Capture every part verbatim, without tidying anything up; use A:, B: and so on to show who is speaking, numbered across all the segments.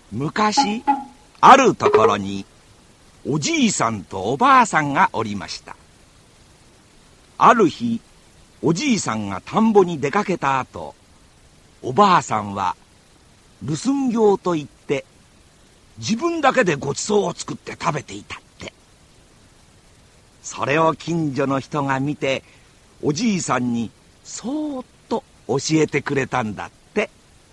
A: 昔あるところにおじいさんとおばあさんがおりました。ある日おじいさんが田んぼに出かけた後、おばあさんは留守業といって自分だけでごちそうを作って食べていたって。それを近所の人が見ておじいさんにそーっと教えてくれたんだって。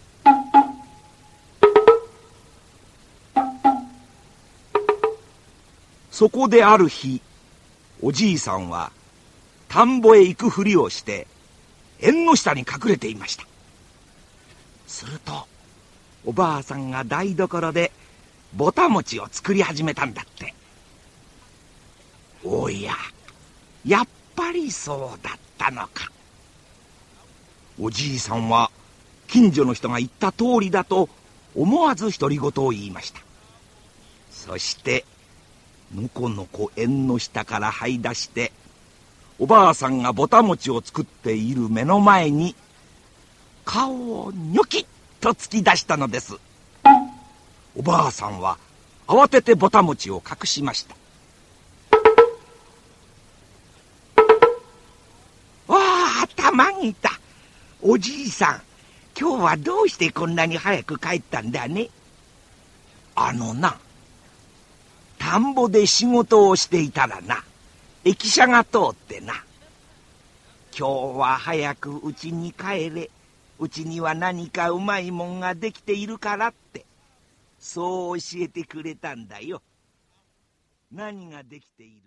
A: そこである日、おじいさんは田んぼへ行くふりをして縁の下に隠れていました。するとおばあさんが台所でぼた餅を作り始めたんだって。おや、やっぱりそうだったのか。おじいさんは近所の人が言った通りだと思わず独り言を言いました。そしてのこのこ縁の下から這い出して、おばあさんがぼた餅を作っている目の前に顔をニョキッと突き出したのです。おばあさんは慌ててぼた餅を隠しました。わあ、たまげた。おじいさん、今日はどうしてこんなに早く帰ったんだね。あのな、田んぼで仕事をしていたらな、駅舎が通ってな、今日は早く家に帰れ、うちには何かうまいもんができているからって、そう教えてくれたんだよ。何ができている